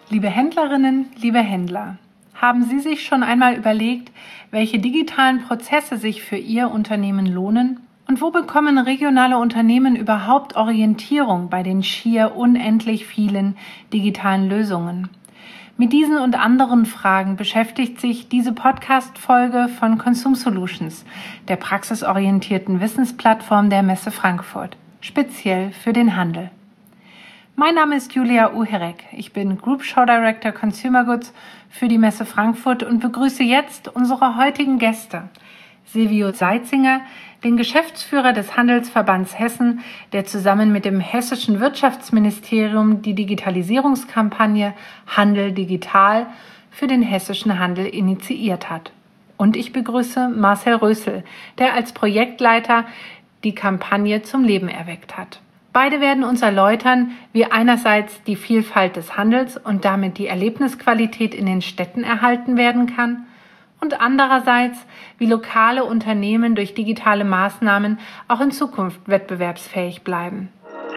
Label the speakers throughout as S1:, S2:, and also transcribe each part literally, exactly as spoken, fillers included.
S1: Liebe Händlerinnen, liebe Händler, haben Sie sich schon einmal überlegt, welche digitalen Prozesse sich für Ihr Unternehmen lohnen? Und wo bekommen regionale Unternehmen überhaupt Orientierung bei den schier unendlich vielen digitalen Lösungen? Mit diesen und anderen Fragen beschäftigt sich diese Podcast-Folge von Consum Solutions, der praxisorientierten Wissensplattform der Messe Frankfurt, speziell für den Handel. Mein Name ist Julia Uherek. Ich bin Group Show Director Consumer Goods für die Messe Frankfurt und begrüße jetzt unsere heutigen Gäste. Silvio Seitzinger, den Geschäftsführer des Handelsverbands Hessen, der zusammen mit dem Hessischen Wirtschaftsministerium die Digitalisierungskampagne Handel digital für den hessischen Handel initiiert hat. Und ich begrüße Marcel Rösel, der als Projektleiter die Kampagne zum Leben erweckt hat. Beide werden uns erläutern, wie einerseits die Vielfalt des Handels und damit die Erlebnisqualität in den Städten erhalten werden kann und andererseits, wie lokale Unternehmen durch digitale Maßnahmen auch in Zukunft wettbewerbsfähig bleiben.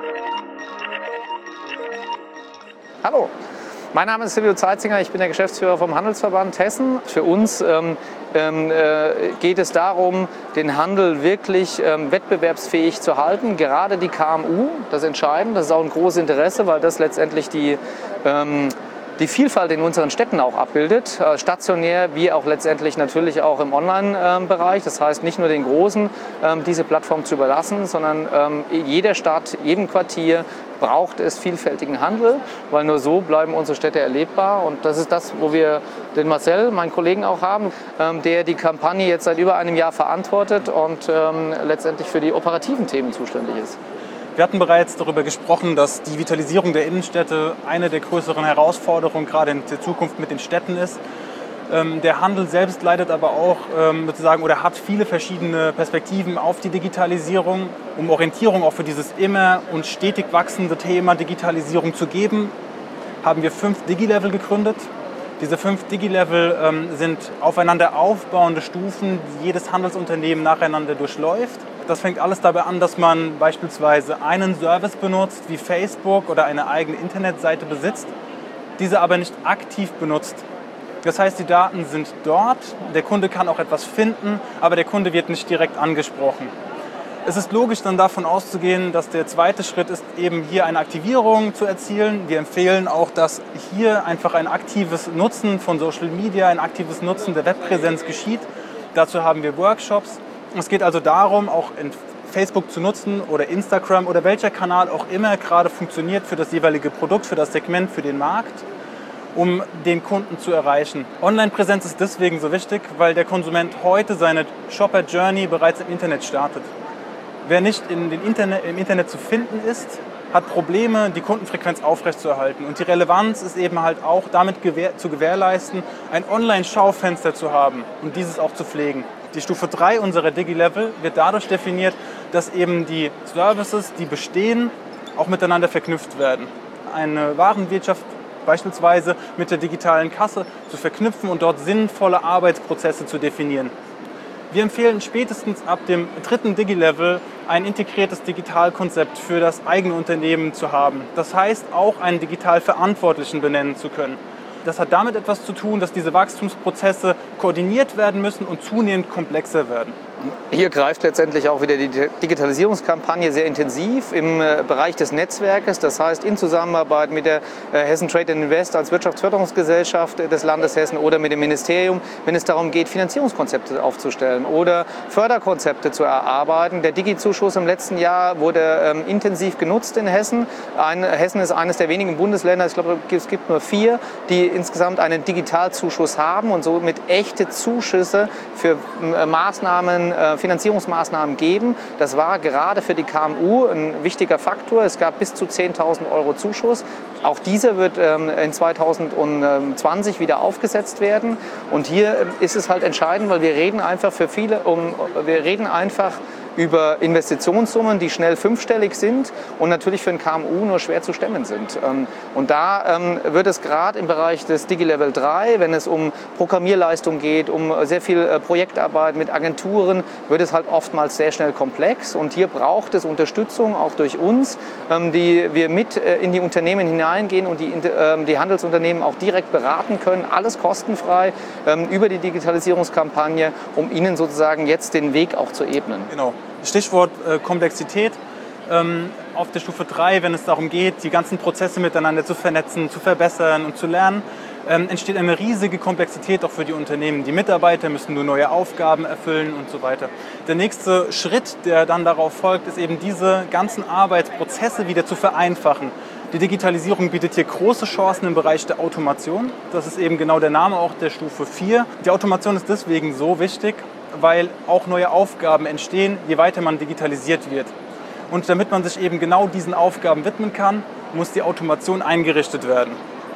S2: Hallo, mein Name ist Silvio Seitzinger, ich bin der Geschäftsführer vom Handelsverband Hessen. Für uns ähm, ähm, äh, geht es darum, den Handel wirklich ähm, wettbewerbsfähig zu halten. Gerade die K M U, das ist entscheidend, das ist auch ein großes Interesse, weil das letztendlich die, ähm, die Vielfalt in unseren Städten auch abbildet. Äh, stationär wie auch letztendlich natürlich auch im Online-Bereich. Das heißt nicht nur den Großen ähm, diese Plattform zu überlassen, sondern ähm, jeder Stadt, jedem Quartier braucht es vielfältigen Handel, weil nur so bleiben unsere Städte erlebbar. Und das ist das, wo wir den Marcel, meinen Kollegen, auch haben, ähm, der die Kampagne jetzt seit über einem Jahr verantwortet und ähm, letztendlich für die operativen Themen zuständig ist.
S3: Wir hatten bereits darüber gesprochen, dass die Vitalisierung der Innenstädte eine der größeren Herausforderungen gerade in der Zukunft mit den Städten ist. Ähm, der Handel selbst leidet aber auch ähm, sozusagen oder hat viele verschiedene Perspektiven auf die Digitalisierung. Um Orientierung auch für dieses immer und stetig wachsende Thema Digitalisierung zu geben, haben wir fünf Digi-Level gegründet. Diese fünf Digi-Level ähm, sind aufeinander aufbauende Stufen, die jedes Handelsunternehmen nacheinander durchläuft. Das fängt alles dabei an, dass man beispielsweise einen Service benutzt, wie Facebook oder eine eigene Internetseite besitzt, diese aber nicht aktiv benutzt. Das heißt, die Daten sind dort, der Kunde kann auch etwas finden, aber der Kunde wird nicht direkt angesprochen. Es ist logisch, dann davon auszugehen, dass der zweite Schritt ist, eben hier eine Aktivierung zu erzielen. Wir empfehlen auch, dass hier einfach ein aktives Nutzen von Social Media, ein aktives Nutzen der Webpräsenz geschieht. Dazu haben wir Workshops. Es geht also darum, auch in Facebook zu nutzen oder Instagram oder welcher Kanal auch immer gerade funktioniert für das jeweilige Produkt, für das Segment, für den Markt, um den Kunden zu erreichen. Online-Präsenz ist deswegen so wichtig, weil der Konsument heute seine Shopper-Journey bereits im Internet startet. Wer nicht in den Internet, im Internet zu finden ist, hat Probleme, die Kundenfrequenz aufrechtzuerhalten. Und die Relevanz ist eben halt auch damit gewähr, zu gewährleisten, ein Online-Schaufenster zu haben und dieses auch zu pflegen. Die Stufe drei unserer Digi-Level wird dadurch definiert, dass eben die Services, die bestehen, auch miteinander verknüpft werden. Eine Warenwirtschaft beispielsweise mit der digitalen Kasse zu verknüpfen und dort sinnvolle Arbeitsprozesse zu definieren. Wir empfehlen spätestens ab dem dritten Digi-Level ein integriertes Digitalkonzept für das eigene Unternehmen zu haben. Das heißt, auch einen digital Verantwortlichen benennen zu können. Das hat damit etwas zu tun, dass diese Wachstumsprozesse koordiniert werden müssen und zunehmend komplexer werden.
S2: Hier greift letztendlich auch wieder die Digitalisierungskampagne sehr intensiv im Bereich des Netzwerkes. Das heißt, in Zusammenarbeit mit der Hessen Trade and Invest als Wirtschaftsförderungsgesellschaft des Landes Hessen oder mit dem Ministerium, wenn es darum geht, Finanzierungskonzepte aufzustellen oder Förderkonzepte zu erarbeiten. Der Digi-Zuschuss im letzten Jahr wurde ähm, intensiv genutzt in Hessen. Ein, Hessen ist eines der wenigen Bundesländer, ich glaube, es gibt nur vier, die insgesamt einen Digitalzuschuss haben und somit echte Zuschüsse für äh, Maßnahmen, Finanzierungsmaßnahmen geben. Das war gerade für die K M U ein wichtiger Faktor. Es gab bis zu zehntausend Euro Zuschuss. Auch dieser wird in zweitausendzwanzig wieder aufgesetzt werden. Und hier ist es halt entscheidend, weil wir reden einfach für viele, um, wir reden einfach über Investitionssummen, die schnell fünfstellig sind und natürlich für ein K M U nur schwer zu stemmen sind. Und da wird es gerade im Bereich des DigiLevel drei, wenn es um Programmierleistung geht, um sehr viel Projektarbeit mit Agenturen, wird es halt oftmals sehr schnell komplex. Und hier braucht es Unterstützung, auch durch uns, die wir mit in die Unternehmen hineingehen und die, die Handelsunternehmen auch direkt beraten können, alles kostenfrei über die Digitalisierungskampagne, um ihnen sozusagen jetzt den Weg auch zu ebnen.
S3: Genau. Stichwort äh, Komplexität. Ähm, auf der Stufe drei, wenn es darum geht, die ganzen Prozesse miteinander zu vernetzen, zu verbessern und zu lernen, ähm, entsteht eine riesige Komplexität auch für die Unternehmen. Die Mitarbeiter müssen nur neue Aufgaben erfüllen und so weiter. Der nächste Schritt, der dann darauf folgt, ist eben diese ganzen Arbeitsprozesse wieder zu vereinfachen. Die Digitalisierung bietet hier große Chancen im Bereich der Automation. Das ist eben genau der Name auch der Stufe vier. Die Automation ist deswegen so wichtig, weil auch neue Aufgaben entstehen, je weiter man digitalisiert wird. Und damit man sich eben genau diesen Aufgaben widmen kann, muss die Automation eingerichtet werden.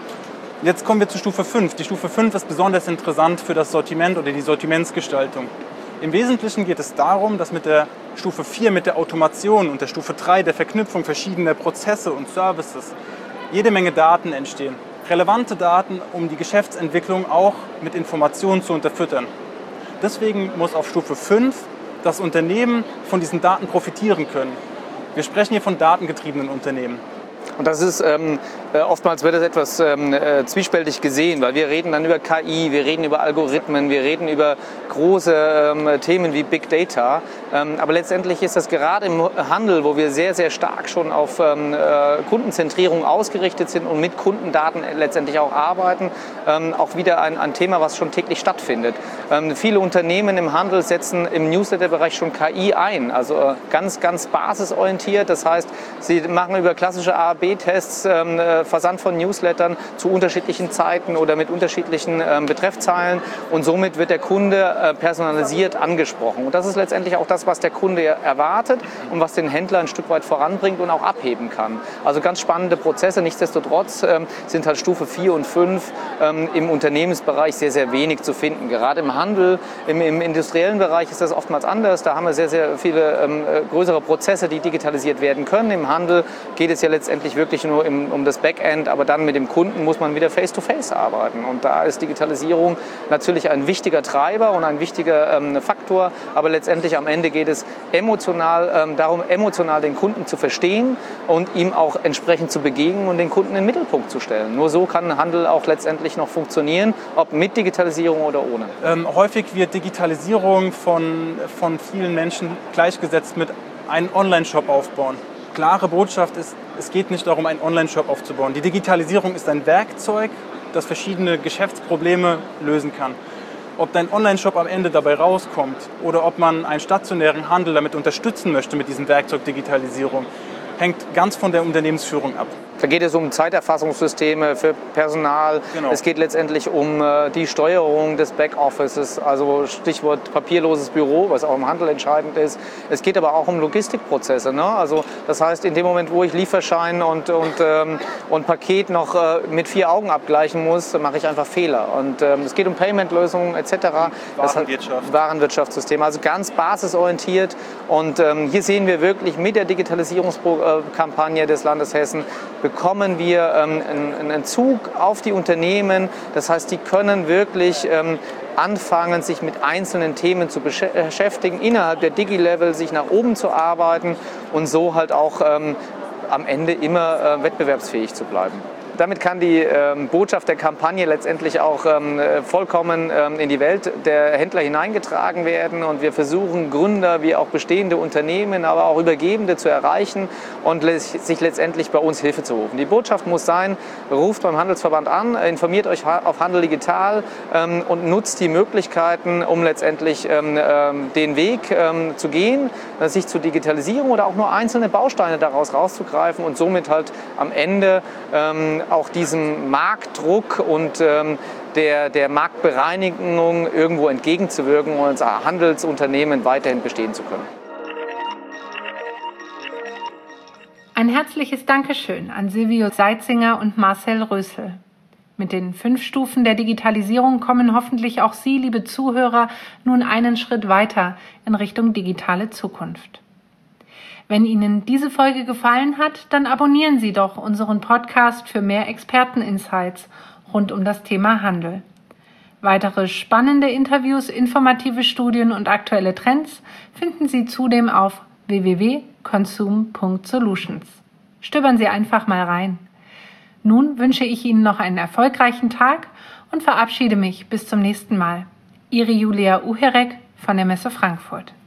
S3: Jetzt kommen wir zu Stufe fünf. Die Stufe fünf ist besonders interessant für das Sortiment oder die Sortimentsgestaltung. Im Wesentlichen geht es darum, dass mit der Stufe vier, mit der Automation und der Stufe drei, der Verknüpfung verschiedener Prozesse und Services, jede Menge Daten entstehen. Relevante Daten, um die Geschäftsentwicklung auch mit Informationen zu unterfüttern. Deswegen muss auf Stufe fünf das Unternehmen von diesen Daten profitieren können. Wir sprechen hier von datengetriebenen Unternehmen.
S2: Und das ist, ähm, oftmals wird das etwas ähm, äh, zwiespältig gesehen, weil wir reden dann über K I, wir reden über Algorithmen, wir reden über große ähm, Themen wie Big Data. Ähm, aber letztendlich ist das gerade im Handel, wo wir sehr, sehr stark schon auf ähm, äh, Kundenzentrierung ausgerichtet sind und mit Kundendaten letztendlich auch arbeiten, ähm, auch wieder ein, ein Thema, was schon täglich stattfindet. Ähm, viele Unternehmen im Handel setzen im Newsletter-Bereich schon K I ein, also äh, ganz, ganz basisorientiert. Das heißt, sie machen über klassische A B Tests, ähm, Versand von Newslettern zu unterschiedlichen Zeiten oder mit unterschiedlichen ähm, Betreffzeilen und somit wird der Kunde äh, personalisiert angesprochen. Und das ist letztendlich auch das, was der Kunde erwartet und was den Händler ein Stück weit voranbringt und auch abheben kann. Also ganz spannende Prozesse. Nichtsdestotrotz ähm, sind halt Stufe vier und fünf ähm, im Unternehmensbereich sehr, sehr wenig zu finden. Gerade im Handel, im, im industriellen Bereich ist das oftmals anders. Da haben wir sehr, sehr viele ähm, größere Prozesse, die digitalisiert werden können. Im Handel geht es ja letztendlich wirklich nur im, um das Backend, aber dann mit dem Kunden muss man wieder face-to-face arbeiten. Und da ist Digitalisierung natürlich ein wichtiger Treiber und ein wichtiger ähm, Faktor, aber letztendlich am Ende geht es emotional ähm, darum, emotional den Kunden zu verstehen und ihm auch entsprechend zu begegnen und den Kunden in den Mittelpunkt zu stellen. Nur so kann Handel auch letztendlich noch funktionieren, ob mit Digitalisierung oder ohne.
S3: Ähm, häufig wird Digitalisierung von, von vielen Menschen gleichgesetzt mit einem Online-Shop aufbauen. Klare Botschaft ist, es geht nicht darum, einen Online-Shop aufzubauen. Die Digitalisierung ist ein Werkzeug, das verschiedene Geschäftsprobleme lösen kann. Ob dein Online-Shop am Ende dabei rauskommt oder ob man einen stationären Handel damit unterstützen möchte mit diesem Werkzeug Digitalisierung, hängt ganz von der Unternehmensführung ab.
S2: Da geht es um Zeiterfassungssysteme für Personal.
S3: Genau.
S2: Es geht letztendlich um äh, die Steuerung des Backoffices, also Stichwort papierloses Büro, was auch im Handel entscheidend ist. Es geht aber auch um Logistikprozesse. Ne? Also das heißt, in dem Moment, wo ich Lieferschein und, und, ähm, und Paket noch äh, mit vier Augen abgleichen muss, mache ich einfach Fehler. Und ähm, es geht um Payment-Lösungen et cetera.
S3: Warenwirtschaft.
S2: Warenwirtschaftssysteme, also ganz basisorientiert. Und ähm, hier sehen wir wirklich mit der Digitalisierungskampagne des Landes Hessen, bekommen wir ähm, einen, einen Zug auf die Unternehmen. Das heißt, die können wirklich ähm, anfangen, sich mit einzelnen Themen zu beschäftigen, innerhalb der Digi-Level sich nach oben zu arbeiten und so halt auch ähm, am Ende immer äh, wettbewerbsfähig zu bleiben. Damit kann die ähm, Botschaft der Kampagne letztendlich auch ähm, vollkommen ähm, in die Welt der Händler hineingetragen werden. Und wir versuchen, Gründer wie auch bestehende Unternehmen, aber auch Übergebende zu erreichen und sich letztendlich bei uns Hilfe zu rufen. Die Botschaft muss sein, ruft beim Handelsverband an, informiert euch auf Handel Digital ähm, und nutzt die Möglichkeiten, um letztendlich ähm, den Weg ähm, zu gehen, sich zu digitalisieren oder auch nur einzelne Bausteine daraus rauszugreifen und somit halt am Ende ähm, auch diesem Marktdruck und ähm, der, der Marktbereinigung irgendwo entgegenzuwirken und als Handelsunternehmen weiterhin bestehen zu können.
S1: Ein herzliches Dankeschön an Silvio Seitzinger und Marcel Rösel. Mit den fünf Stufen der Digitalisierung kommen hoffentlich auch Sie, liebe Zuhörer, nun einen Schritt weiter in Richtung digitale Zukunft. Wenn Ihnen diese Folge gefallen hat, dann abonnieren Sie doch unseren Podcast für mehr Experteninsights rund um das Thema Handel. Weitere spannende Interviews, informative Studien und aktuelle Trends finden Sie zudem auf w w w punkt consume punkt solutions. Stöbern Sie einfach mal rein. Nun wünsche ich Ihnen noch einen erfolgreichen Tag und verabschiede mich bis zum nächsten Mal. Ihre Julia Uherek von der Messe Frankfurt.